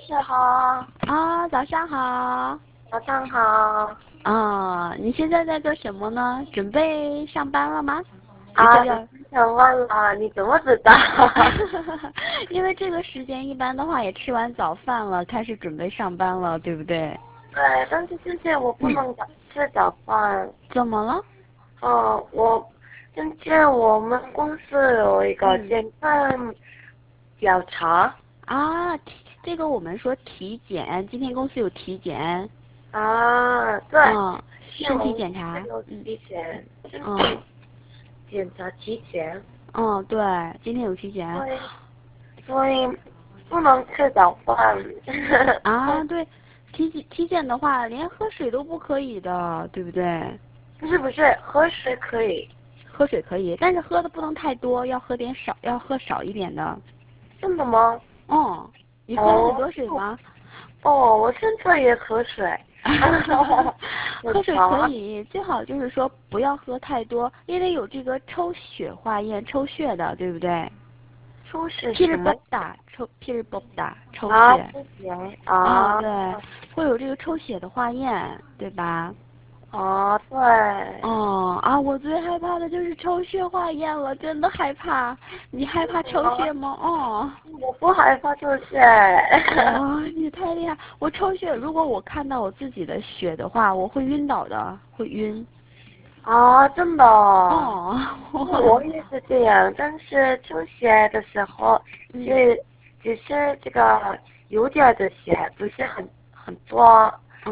师好。 早上好。 早上好。 你现在在做什么呢？准备上班了吗？ 你想问了，你怎么知道？ 因为这个时间一般的话也吃完早饭了，开始准备上班了，对不对？ 对，但是今天我不能吃早饭。 怎么了？ 今天我们公司有一个健康调查。 这个我们说体检，今天公司有体检。 对。 身体检查。 有体检，身体检查体检。 对，今天有体检。 所以不能吃早饭。 对，体检的话，连喝水都不可以的，对不对？ 不是，喝水可以。 喝水可以，但是喝的不能太多，要喝少一点的。 真的吗？ 你喝很多水吗？ 我现在也喝水。 喝水可以，最好就是说不要喝太多，因为有这个抽血化验抽血的，对不对？ 抽血皮尔什么？ 皮尔波达抽血。 对， 会有这个抽血的化验，对吧？ 对。 我最害怕的就是抽血化验了，真的害怕。你害怕抽血吗？ 我不害怕抽血。 你太厉害！我抽血，如果我看到我自己的血的话，我会晕倒的，会晕。 真的。我也是这样，但是抽血的时候只是这个有点的血，不是很多。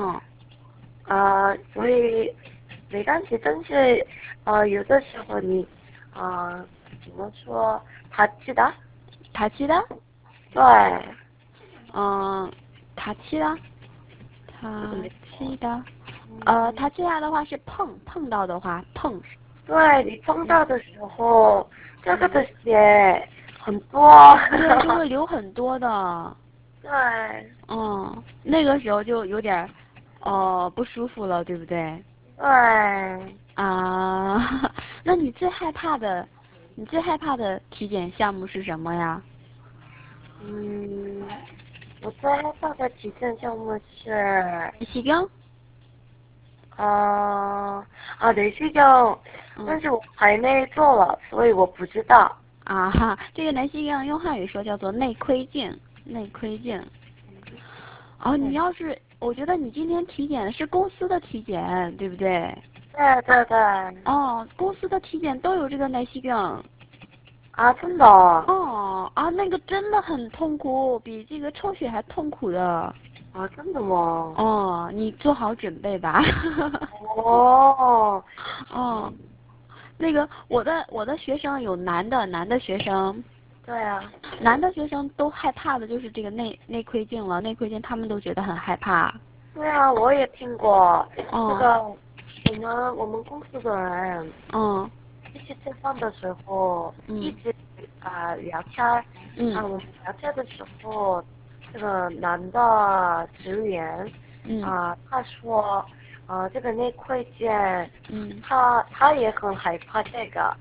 所以没关系，但是有的时候你怎么说他记得？对。 塔气的。塔气的话是碰到的话碰。 对，你碰到的时候，这个的血很多。 对，就会流很多的。 对。 那个时候就有点不舒服了，对不对？ 对。 那你最害怕的体检项目是什么呀？ 我最害怕的体检项目是内视镜。 内视镜，但是我还没做了，所以我不知道。 这个内视镜用汉语说叫做内窥镜。我觉得你今天体检的是公司的体检，对不对？ 对。 公司的体检都有这个内视镜。 真的。 那个真的很痛苦，比这个抽血还痛苦的。 真的吗？ 你做好准备吧。那个我的学生有男的学生。 对啊。 男的学生都害怕的就是这个内窥镜了，内窥镜他们都觉得很害怕。 对啊，我也听过。那个我们公司的人一起吃饭的时候一直聊天。我们聊天的时候，这个男的职员他说这个内窥镜他也很害怕这个，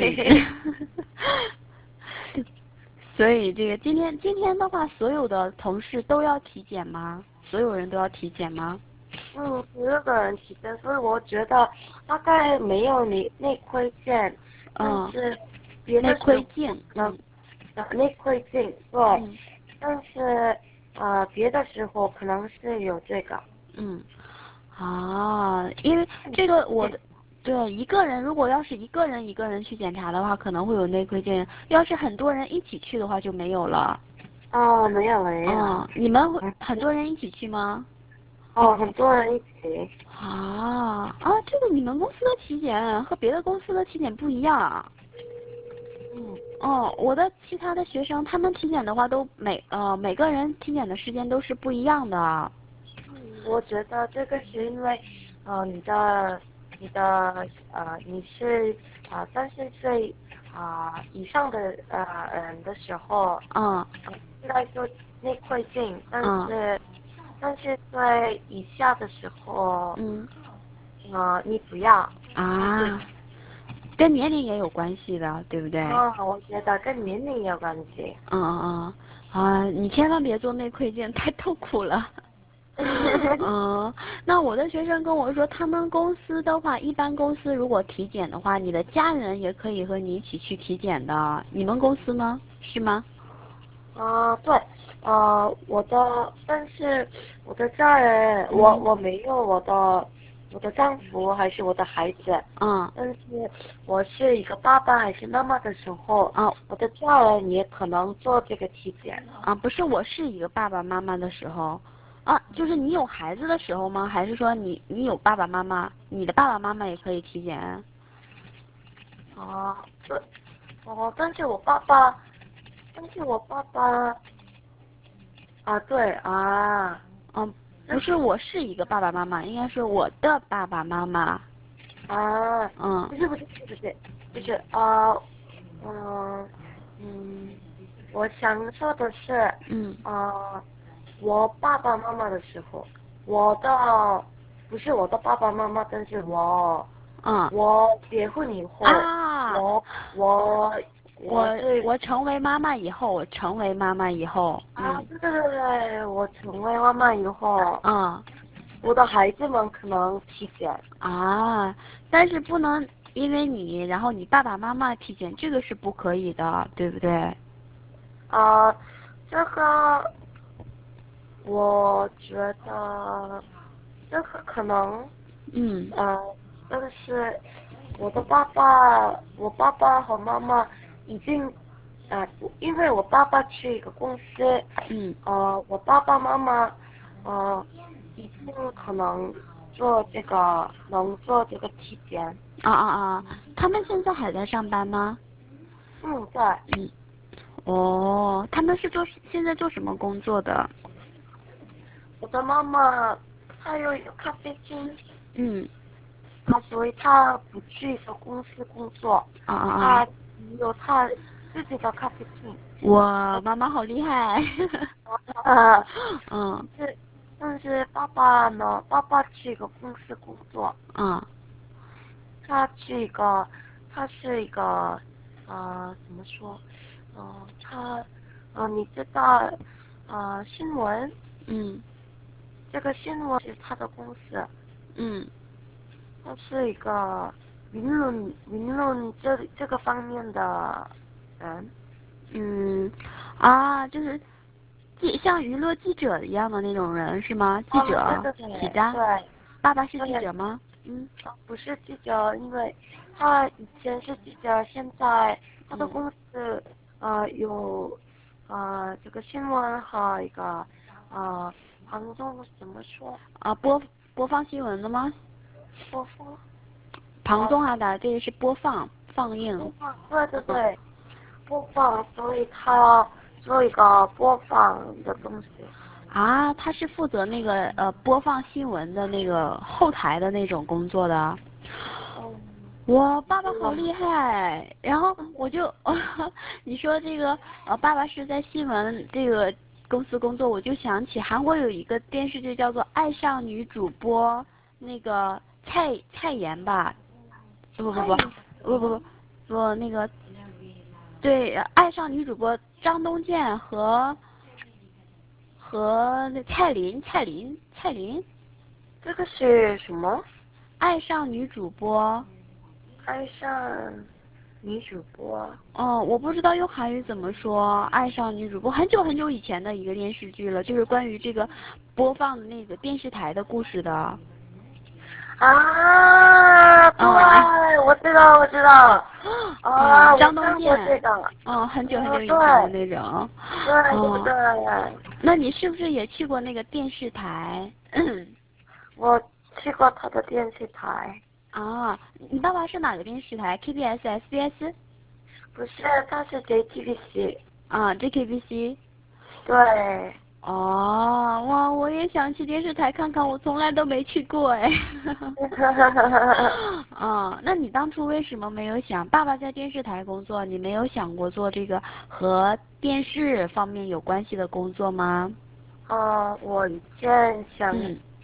所以这个今天的话，所有的同事都要体检吗？所有人都要体检吗？ 所有的人体检，所以我觉得大概没有内窥镜，但是别的内窥镜， 内窥镜对，但是别的时候可能是有这个。 因为这个对一个人，如果要是一个人去检查的话，可能会有内窥镜；要是很多人一起去的话，就没有了。 没有。 你们很多人一起去吗？ 很多人一起。 这个你们公司的体检和别的公司的体检不一样。我的其他的学生，他们体检的话都每个人体检的时间都是不一样的。 我觉得这个是因为你是30岁以上的人的时候应该做内窥镜，但是30岁以下的时候你不要。 跟年龄也有关系的，对不对？ 我觉得跟年龄有关系。 啊，你千万别做内窥镜，太痛苦了。那我的学生跟我说，他们公司的话，一般公司如果体检的话，你的家人也可以和你一起去体检的。你们公司呢？是吗？ 对，但是我的家人，我没有我的丈夫还是我的孩子，但是我是一个爸爸还是妈妈的时候，我的家人也可能做这个体检。 不是，我是一个爸爸妈妈的时候，就是你有孩子的时候吗？还是说你有爸爸妈妈，你的爸爸妈妈也可以体检？ 对，但是我爸爸，对不是，我是一个爸爸妈妈，应该是我的爸爸妈妈。 不是，我想说的是，我爸爸妈妈的时候，不是我的爸爸妈妈，但是我结婚以后， 我成为妈妈以后， 对，我成为妈妈以后，我的孩子们可能体检。 但是不能因为你，然后你爸爸妈妈体检，这个是不可以的，对不对？ 这个我觉得这个可能，但是我爸爸和妈妈已经，因为我爸爸去一个公司，我爸爸妈妈，已经可能能做这个体检。 他们现在还在上班吗？ 对。 他们是现在做什么工作的？ 我的妈妈她有一个咖啡厅，所以她不去一个公司工作，她有她自己的咖啡厅。 哇，妈妈好厉害！ 但是爸爸呢？爸爸去一个公司工作。他是一个怎么说？你知道新闻？这个新闻是他的公司。他是一个舆论这个方面的人。 就是像娱乐记者一样的那种人是吗？记者、 对。 记者。 对。 爸爸是记者吗？ 不是记者，因为他以前是记者，现在他的公司有这个新闻和一个杭州怎么说？ 播放新闻的吗？ 播放。 庞宗的这个是放映。 对，播放，所以他做一个播放的东西。 他是负责那个播放新闻的那个后台的那种工作的。我爸爸好厉害，然后我就你说这个爸爸是在新闻这个公司工作，我就想起韩国有一个电视剧叫做《爱上女主播》，那个蔡妍吧？不，那个对，爱上女主播张东健和那蔡琳。 这个是什么？ 爱上女主播。 爱上女主播。 我不知道用韩语怎么说。爱上女主播，很久很久以前的一个电视剧了，就是关于这个播放的那个电视台的故事的。 对，我知道。 张东健。很久很久以前的那种。 对。 那你是不是也去过那个电视台？ 我去过他的电视台。 你爸爸是哪个电视台 ？KBS、SBS？ 不是，他是 JTBC。 JKBC。 对。 哇，我也想去电视台看看，我从来都没去过哎。那你当初为什么没有想？爸爸在电视台工作，你没有想过做这个和电视方面有关系的工作吗？ 我以前想，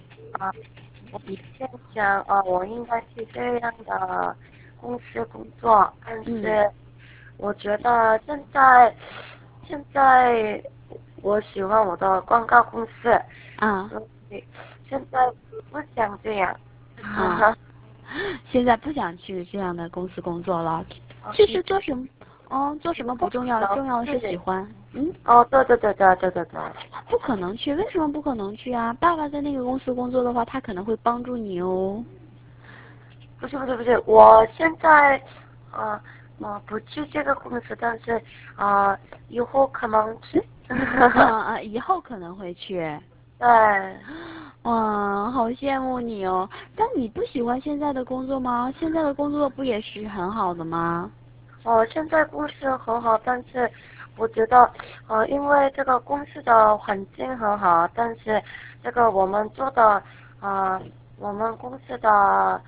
我应该去这样的公司工作，但是我觉得现在我喜欢我的广告公司。 啊。 所以现在不想这样。 啊。现在不想去这样的公司工作了。其实做什么，做什么不重要，重要的是喜欢。 对。 不可能去，为什么不可能去啊？爸爸在那个公司工作的话，他可能会帮助你哦。 不是，我现在不去这个公司，但是以后可能去。 以后可能会去。 对。 哇，好羡慕你哦！但你不喜欢现在的工作吗？现在的工作不也是很好的吗？ 现在公司很好，但是我觉得因为这个公司的环境很好，但是这个我们做的我们公司的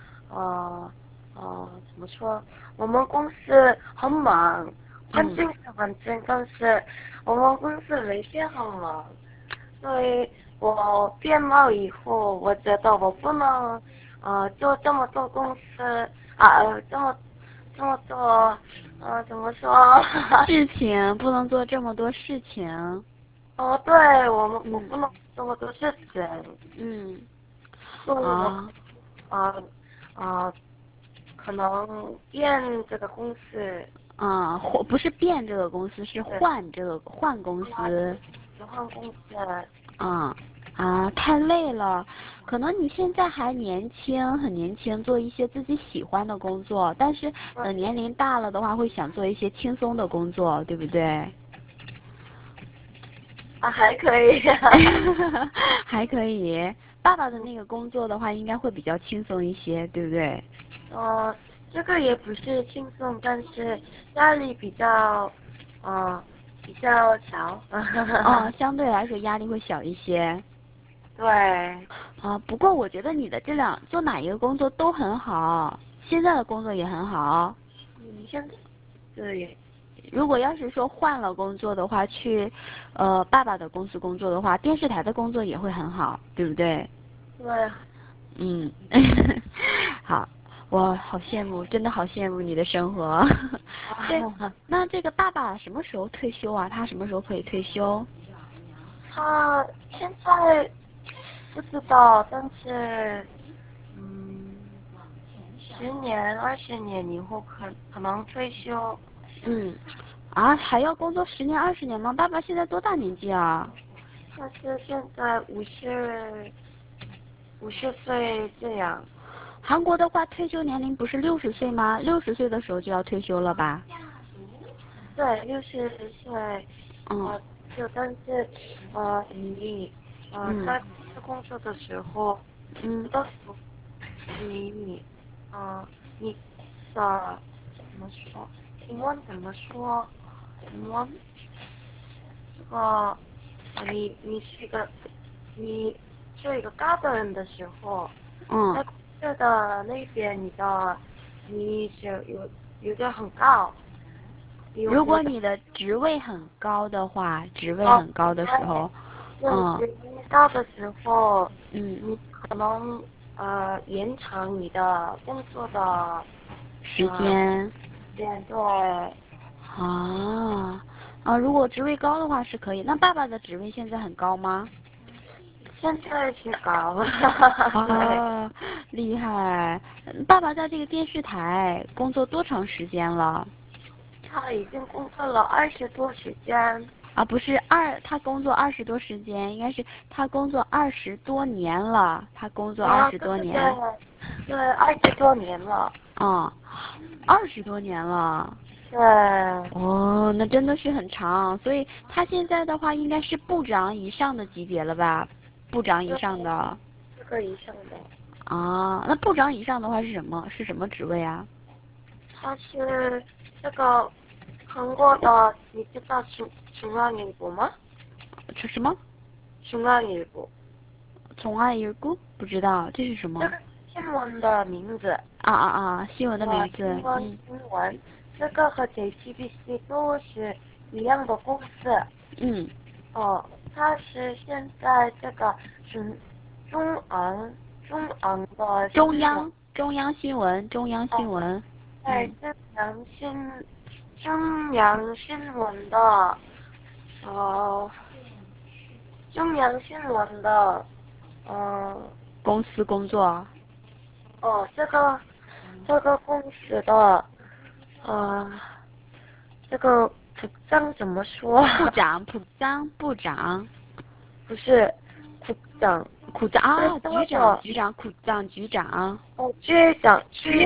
怎么说？我们公司很忙，环境是环境，但是我们公司每天很忙，所以我变忙以后，我觉得我不能做这么多公司这么多怎么说？ 事情不能做这么多事情。 对，我不能这么多事情。所以我可能变这个公司。 或不是变这个公司，是换公司。 换公司。 太累了。可能你现在还年轻，很年轻，做一些自己喜欢的工作，但是等年龄大了的话，会想做一些轻松的工作，对不对？ 还可以。 还可以。爸爸的那个工作的话，应该会比较轻松一些，对不对？ 这个也不是轻松，但是压力比较小。 相对来说压力会小一些。 对。 不过我觉得你的做哪一个工作都很好，现在的工作也很好。 现在对。 如果要是说换了工作的话，去爸爸的公司工作的话，电视台的工作也会很好，对不对？ 对。 好，我好羡慕，真的好羡慕你的生活。对，那这个爸爸什么时候退休啊？他什么时候可以退休？ 他现在不知道，但是10年、20年以后可能退休。 还要工作10年、20年吗？爸爸现在多大年纪啊？ 他是现在50岁这样。 韩国的话，退休年龄不是60岁吗？60岁的时候就要退休了吧？ 对，60岁。但是你在工作的时候，到时候你你的怎么说？英文怎么说？英文这个你是一个高的人的时候，在公司的那边你是有的很高。 如果你的职位很高的话，职位很高的时候， 职位高的时候，你可能延长你的工作的时间。 对。 如果职位高的话是可以。那爸爸的职位现在很高吗？ 现在挺高了。 厉害！爸爸在这个电视台工作多长时间了？ 他已经工作了20多时间。 不是他工作20多时间，应该是他工作20多年了。他工作20多年。 对，20多年了。 20多年了。 对。 那真的是很长。所以他现在的话应该是部长以上的级别了吧？部长以上的。 这个以上的。 那部长以上的话是什么？是什么职位啊？ 他是这个韩国的，你知道중앙일보吗？ 什么？ 중앙일보。 중앙일보？不知道，这是什么？ 这个新闻的名字。 新闻的名字。 新闻。这个和 JTBC 都是一样的公司。它是现在这个中央的中央新闻。 对，中央新闻的中央新闻的， 公司工作。 这个公司的，这个部长怎么说？ 部长，部长。 不是，部长啊，局长，部长，局长。 局长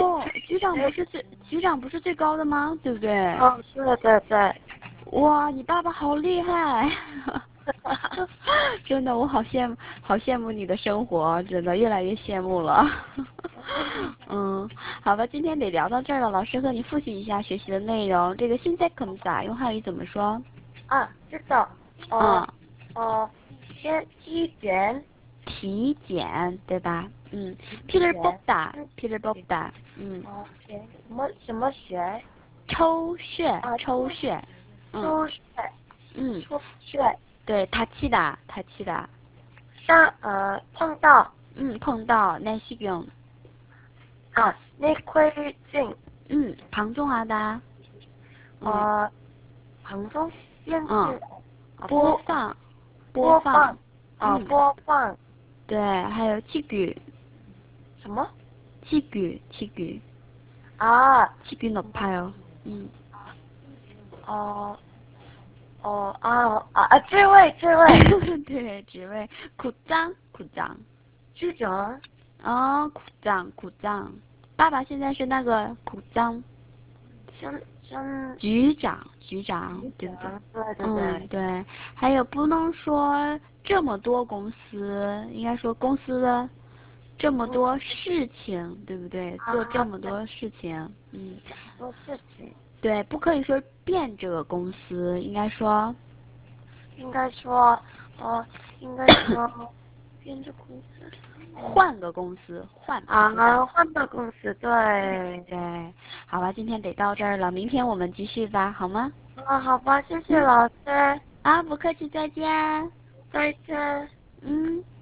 不是最高的吗？对不对？ 对。 哇，你爸爸好厉害！真的，我好羡慕你的生活，真的越来越羡慕了。好吧，今天得聊到这儿了。老师和你复习一下学习的内容。这个现在可咋用汉语怎么说？ 知道。体检， 对吧？필요없다。 什么血？ 抽血。抽血。对，타치다。 碰到。 碰到。내시경。 내쾌증。 방종하다。 방송。 播放。 播放。 对，还有器具。 什么？ 器具。器具높아요。 职位。 对，职位。구장。 局长。 구장。爸爸现在是那个구장。局长，对不对？对。还有不能说这么多公司，应该说公司的这么多事情，对不对？做这么多事情。 做事情。 对，不可以说变这个公司，应该说变这公司。 换个公司。换个公司。对。 好吧，今天得到这儿了，明天我们继续吧，好吗？ 好吧，谢谢老师。 不客气，再见。 再见。